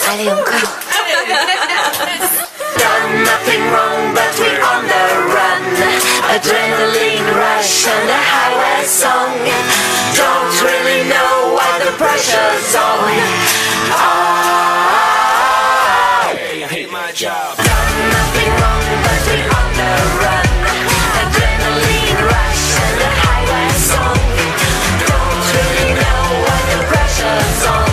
Allez, encore. Done nothing wrong, but we're on the run. Adrenaline rush and a highway song. Don't really know why the pressure's on. I hate my job. Done nothing wrong, but we're on the run. Adrenaline rush and a highway song. Don't really know why the pressure's on.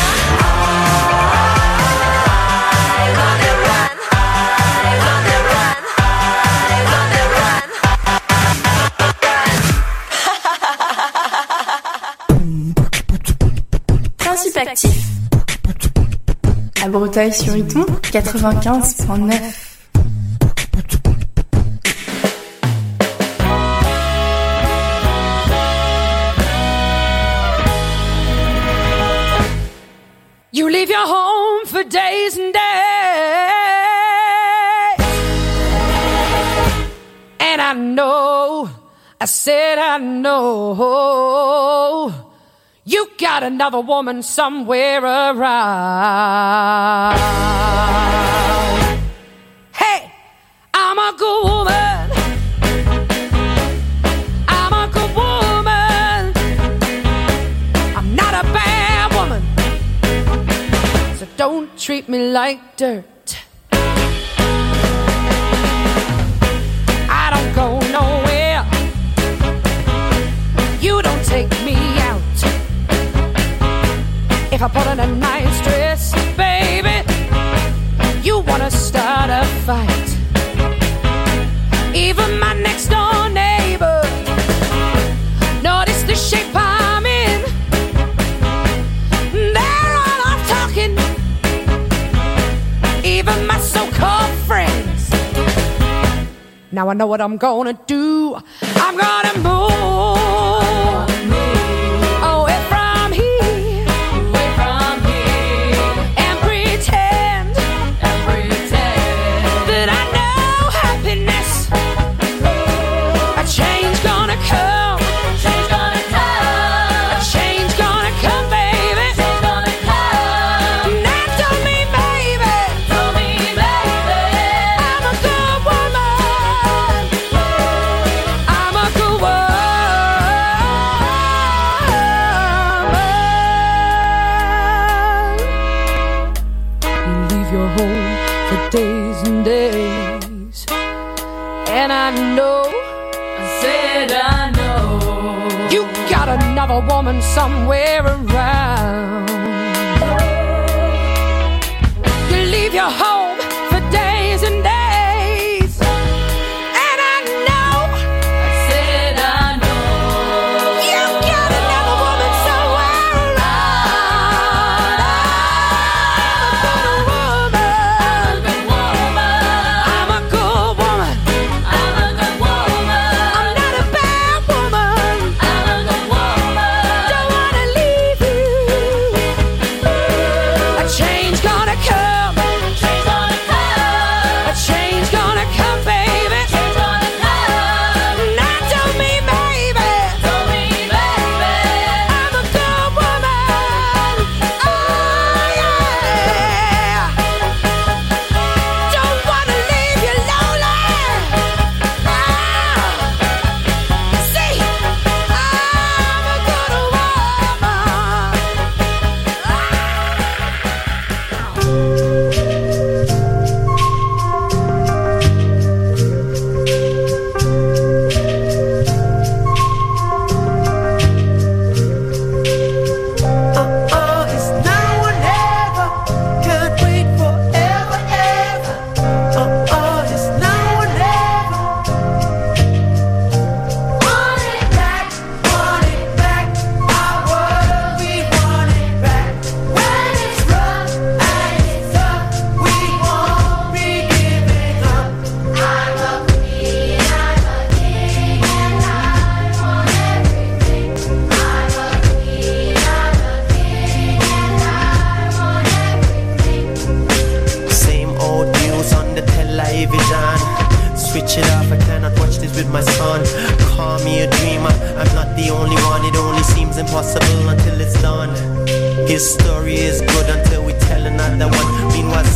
Principe actif. À Breteuil-sur-Iton, 95.9. You leave your home for days and days, and I know, I said I know, you got another woman somewhere around. Hey, I'm a good woman, I'm a good woman, I'm not a bad woman, so don't treat me like dirt. I don't go nowhere, you don't take me out. If I put on a nice dress, baby, you wanna start a fight. Even my next door neighbor noticed the shape I'm in. They're all off talking, even my so-called friends. Now I know what I'm gonna do. I'm gonna move away from here, and pretend that I know happiness. A change gonna come, a change gonna come, baby. Now tell me, baby, I'm a good woman, I'm a good woman. You leave your home for days and days, and I know, I said I know, you got another woman somewhere around. You leave your home for days and days, and I know, I said I know, you got another woman somewhere around. I'm a good woman, I'm not a bad woman, don't wanna leave you. A change gonna come, a change gonna come, baby. Now tell me, baby, I'm a good woman. Oh yeah, don't wanna leave you lonely. See, I'm a good It's now or never, can't wait forever, ever. It's now or never. Want it back, our world, we want it back. When it's rough and it's tough, we won't be giving up. I'm a queen, I'm a king, and I want everything. I'm a queen, I'm a king, and I want everything. Same old news on the television. Switch it off, I cannot watch this with my son. Call me a dreamer, I'm not the only one. It only seems impossible until it's done. His story is good until we tell another one.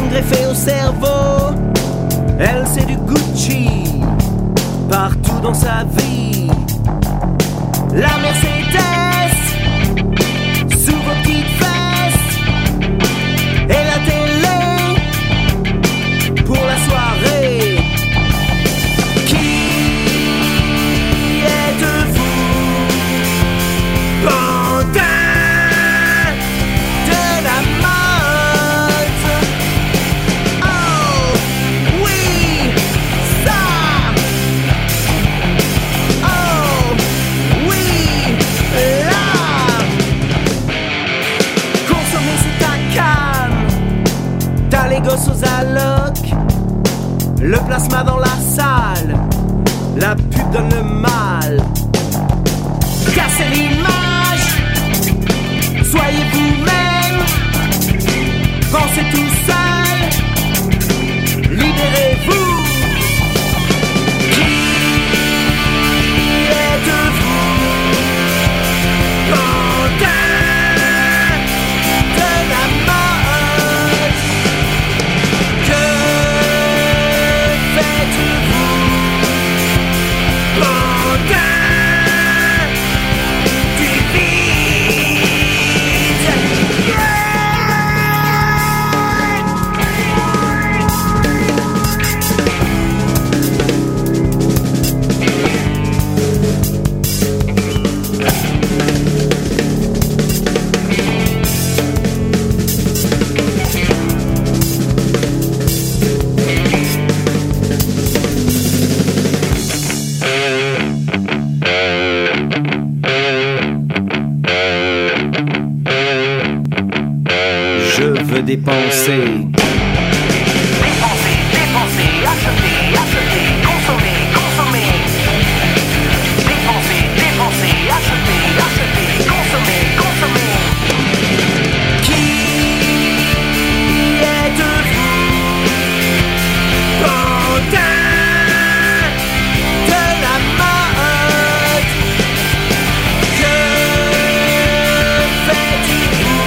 iPhone greffé au cerveau. Elle c'est du Gucci partout dans sa vie. La Mercedes sous vos petites fesses et la télé pour la soirée. Qui êtes-vous, pantin de la mode? Oh oui, ça. Oh oui, là. Consommer c'est ta canne. T'as les gosses aux allocs, le plasma dans la salle, la pub donne le mal. Cassez l'image, soyez vous-même, pensez tout seul, libérez-vous. Qui êtes-vous, pantin de la mode? Que faites-vous, pantin du vide? Je veux dépenser. Dépenser, dépenser, acheter, acheter, consommer, consommer. Dépenser, dépenser, acheter, acheter, consommer, consommer. Qui êtes-vous, pantin de la mode? Que faites-vous,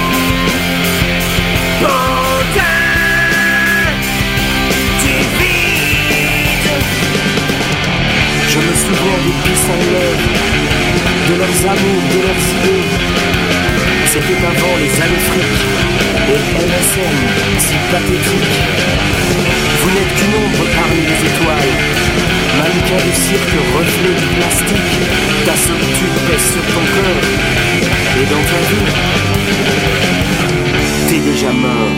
pantin du vide? Je me souviens des puissants lèvres, de leurs amours, de leurs idées. C'était avant les années fric et MSN si pathétique. Vous n'êtes qu'une ombre parmi les étoiles, mannequin de cirque, reflet du plastique. Ta solitude pèse sur ton corps et dans ta vie, t'es déjà mort.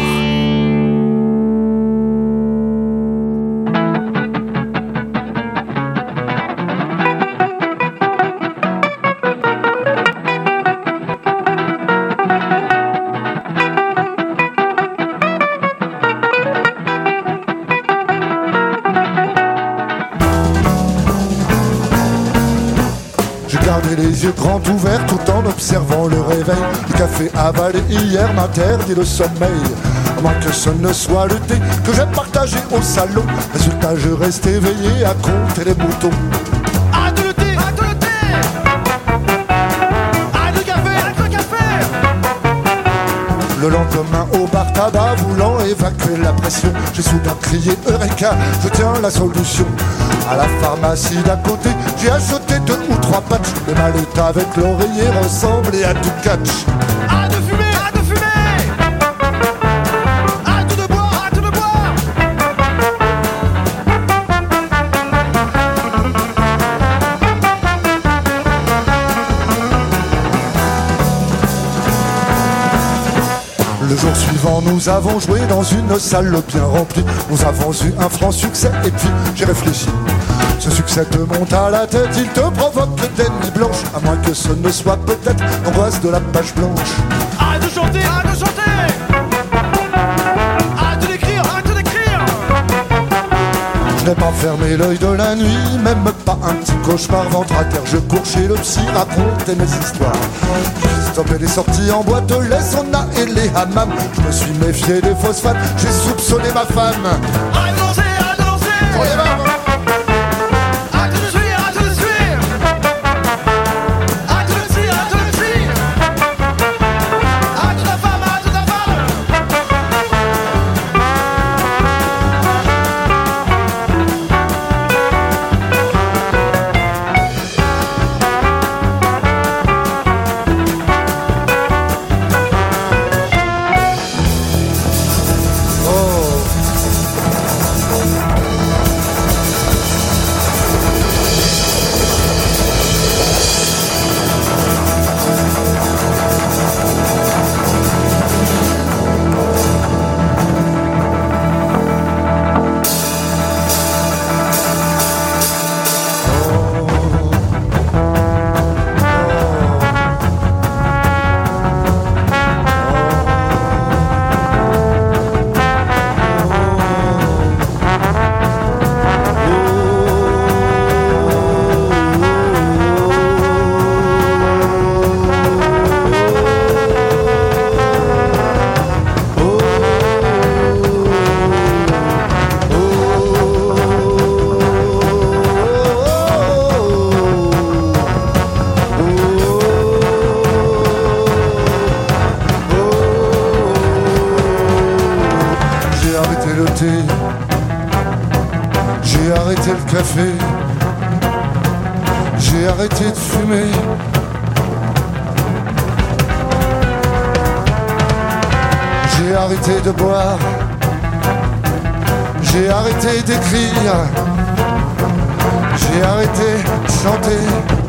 J'ai gardé les yeux grands ouverts tout en observant le réveil. Le café avalé hier m'interdit le sommeil. À moins que ce ne soit le thé que j'ai partagé au salon. Résultat, je reste éveillé à compter les moutons. Arrête le thé! Arrête le thé! Arrête le café! Arrête le café! Le lendemain au bar tabac, voulant évacuer la pression, j'ai soudain crié Eureka, je tiens la solution. À la pharmacie d'à côté, j'ai acheté 2 ou 3 patchs. Le mallet avec l'oreiller ressemblait à du catch. Arrête de fumer! Arrête de fumer! Arrête de boire! Arrête de boire! Le jour suivant, nous avons joué dans une salle bien remplie. Nous avons eu un franc succès et puis j'ai réfléchi. Ce succès te monte à la tête, il te provoque des nuits blanches. À moins que ce ne soit peut-être l'angoisse de la page blanche. Arrête de chanter! Arrête de chanter! Arrête de l'écrire! Arrête de l'écrire! Je n'ai pas fermé l'œil de la nuit, même pas un petit cauchemar. Ventre à terre, je cours chez le psy, raconter mes histoires. J'ai stoppé les sorties en boîte, les saunas et les hammams. Je me suis méfié des phosphates, j'ai soupçonné ma femme. Arrête de lancer! Arrête de lancer! Oh, les mamans. Arrête de le suivre! Arrête de le suivre! Arrête de le suivre! Arrête de le suivre! Arrête de ta femme! Arrête de ta femme! le café. J'ai arrêté de fumer. J'ai arrêté de boire. J'ai arrêté d'écrire. J'ai arrêté de chanter.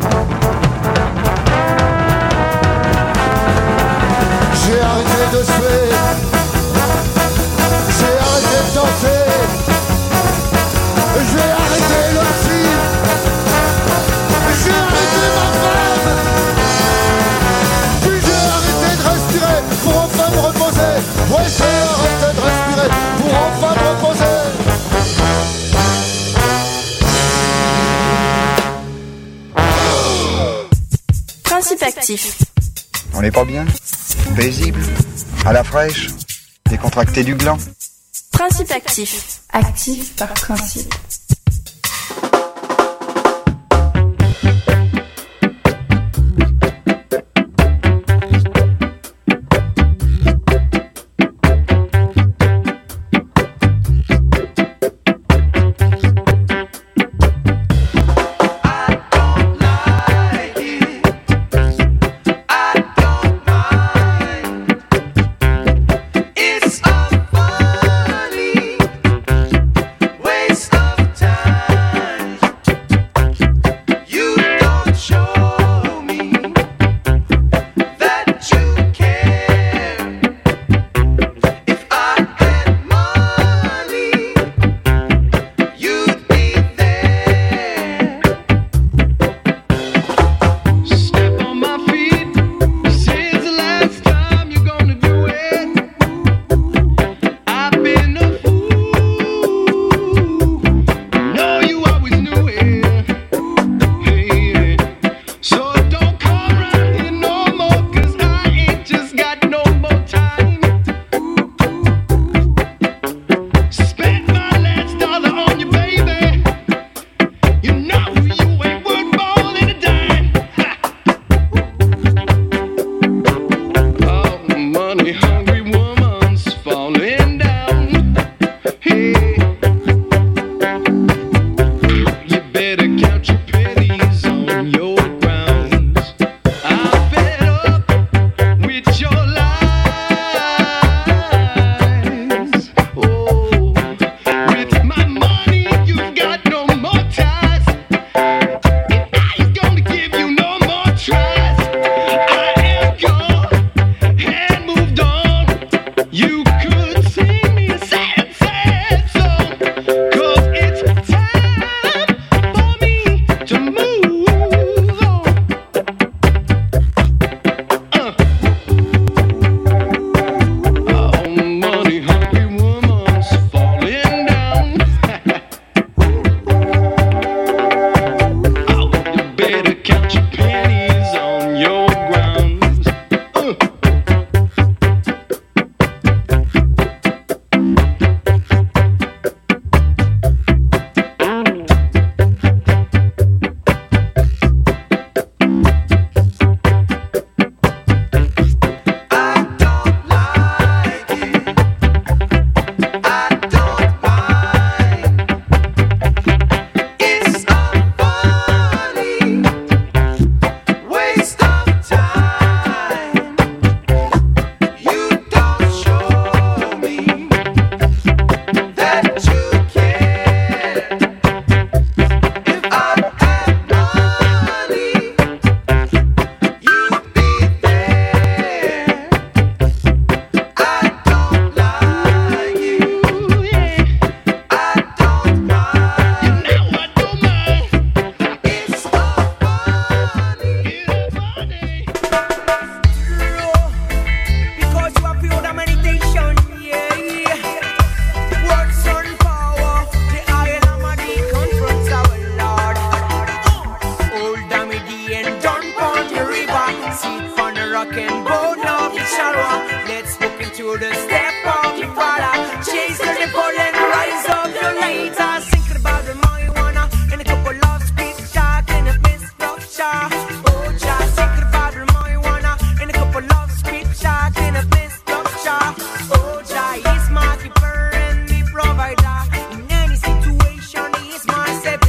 J'ai arrêté de suer. J'ai arrêté de danser. J'ai arrêté le psy. J'ai arrêté ma femme. Puis j'ai arrêté de respirer pour enfin me reposer. Ouais, j'ai arrêté de respirer pour enfin me reposer. Principe actif. On n'est pas bien? Paisible? À la fraîche? Décontracté du gland? Principe actif. Actif par principe. My keeper and me provider. In any situation, he is my savior.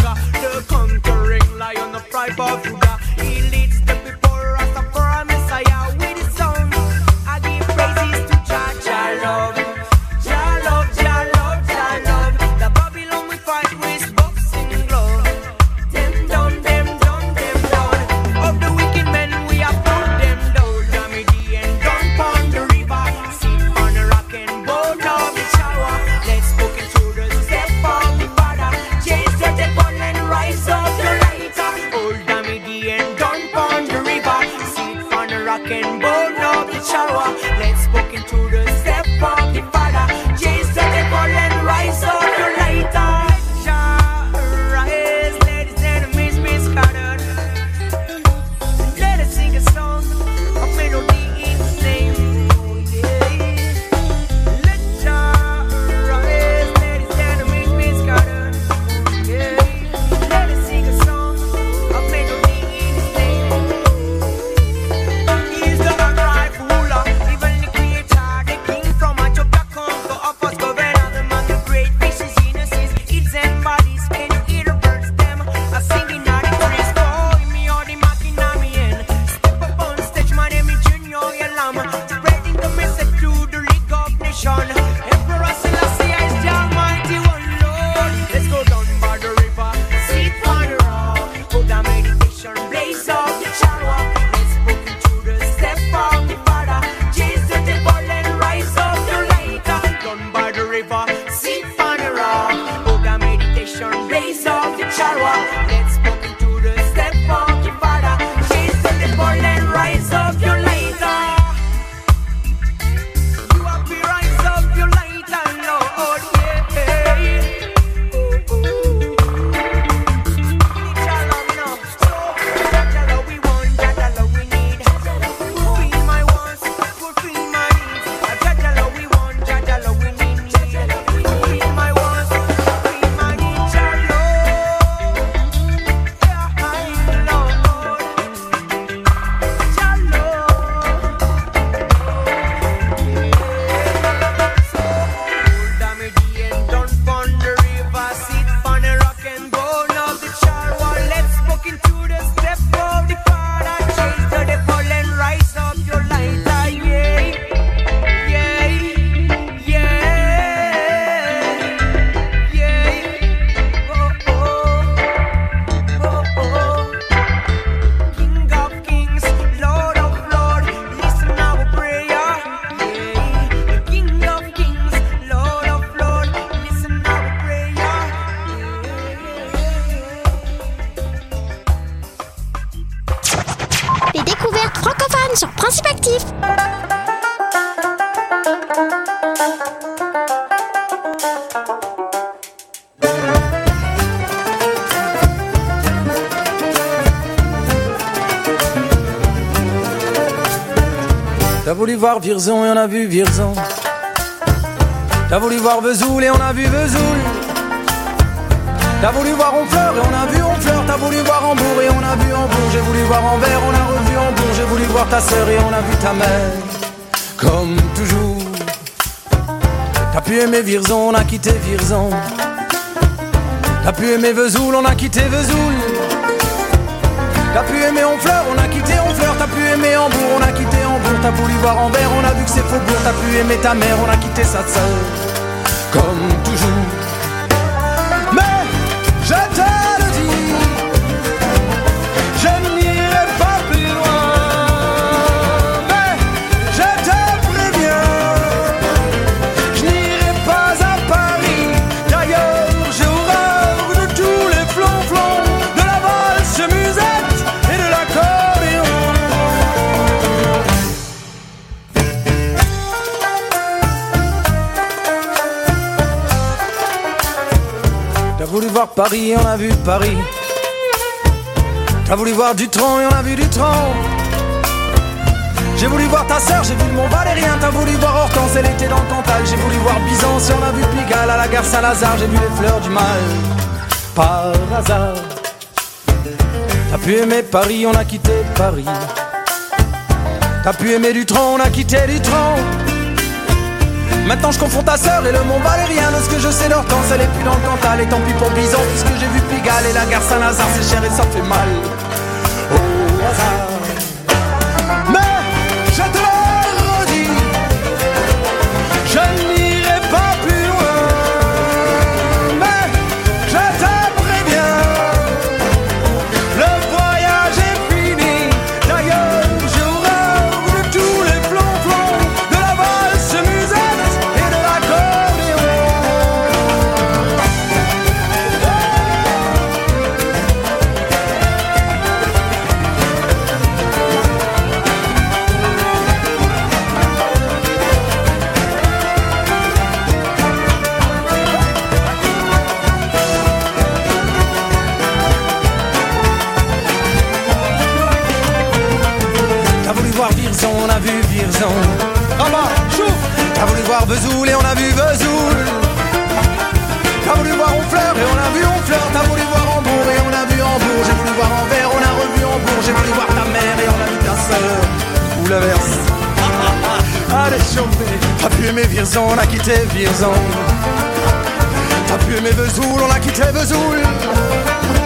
Africa, the conquering lion, the tribe of Judah. He leads the people, Rastafari Messiah, with his song. I give praises to Jah, Jah love, Jah love, Jah love, Jah love. The Babylon we fight with boxing glove. Them down, them down, them down. Of the wicked men we have put them down. Damidi and down pon the river. Sit on the rock and boat of the shower. Let's walk into the step of the Father. Change the devil and rise up the lighter. Old Damidi and down pon the river. Sit on the rock and boat of the shower. Let's walk into the step of the Father. Change the devil and rise up the lighter. Rise, ladies and enemies scattered. Let us sing a song of melody in His name. Let Jah rise, ladies and enemies scattered. Let us sing a song of melody in His name. He is the upright ruler, even the creator, the king from a chapter conquer of us governor, the man, the great fishes, innocence, eats and bodies. Can you hear the birds them? A singing at the trees, calling me all the mocking at me in. Step up on stage, my name is Junior Yalam, spreading the message to the League of Nations. Emperor Selassie is the Almighty One, Lord. Let's go down by the river, sit on the rock, hold a meditation, blaze up the shower. Let's walk into the step of the Father, chase the devil and rise up the lighter. Down by the river, sit on the rock, hold a meditation, blaze up the shower. Let's walk into the step of the Father, chase the devil and rise up your lighter. You have to rise up your lighter, Lord, yeah. Jah love me now, so Jah love we want, Jah love we need. Fulfill my wants, fulfill my needs. Jah love we want, Jah love we need. Fulfill my wants, fulfill my needs. Jah love, yeah, I love, Jah love. Old Damidi and down pon the river, sit on the rock and bone of the shower. Let's walk into the step of the Father, chase the devil and rise up your lighter, yeah, yeah, yeah, yeah. Oh, oh, oh, oh. King of kings, Lord of lords, listen our prayer. Yeah, the King of kings, Lord of lords, listen our prayer. Les découvertes francophones sur Principe Actif. T'as voulu voir Vierzon et on a vu Vierzon. T'as voulu voir Vesoul et on a vu Vesoul. T'as voulu voir Honfleur et on a vu Honfleur. T'as voulu voir Hambourg et on a vu Hambourg. J'ai voulu voir Anvers, on a revu Hambourg. J'ai voulu voir ta sœur et on a vu ta mère. Comme toujours. T'as pu aimer Vierzon, on a quitté Vierzon. T'as pu aimer Vesoul, on a quitté Vesoul. T'as pu aimer Honfleur, on a quitté Honfleur. T'as pu aimer Hambourg, on a quitté Hambourg. T'as voulu voir Anvers, on a vu que c'est Faubourg. T'as pu aimer ta mère, on a quitté sa sœur. Comme toujours. Mais je te le dis, je n'irai pas plus loin. Mais je te préviens, je n'irai pas à Paris. D'ailleurs, j'ai horreur de tous les flonflons, de la valse musette et de l'accordéon. T'as voulu voir Paris, on a vu Paris. T'as voulu voir Dutron et on a vu Dutron. J'ai voulu voir ta sœur, j'ai vu le Mont Valérien. T'as voulu voir Hortense, elle était dans le Cantal. J'ai voulu voir Byzance et on a vu Pigalle. À la gare Saint-Lazare, j'ai vu les fleurs du mal. Par hasard. T'as pu aimer Paris, on a quitté Paris. T'as pu aimer Dutron, on a quitté Dutron. Maintenant je confonds ta sœur et le Mont Valérien. De ce que je sais d'Hortense, elle est plus dans le Cantal. Et tant pis pour Bison, puisque j'ai vu Pigalle. Et la gare Saint-Lazare, c'est cher et ça fait mal. Au hasard. Mais je te le redis, je n'irai pas plus loin. Mais je te préviens, le voyage est fini. D'ailleurs, je rêve de tous les flonflons, de la valse musette et de l'accordéon. T'as voulu voir Vierzon, on a vu Vierzon. Ah bah, chouf. T'as voulu voir Vesoul et on a vu Vesoul. T'as voulu voir Honfleur et on a vu Honfleur. T'as voulu voir Hambourg et on a vu Hambourg. J'ai voulu voir Anvers, on a revu Hambourg. J'ai voulu voir ta mère et on a vu ta sœur. Ou l'inverse. Allez chauffer. T'as pu aimer Vierzon, on a quitté Vierzon. T'as pu aimer Vesoul, on a quitté Vesoul.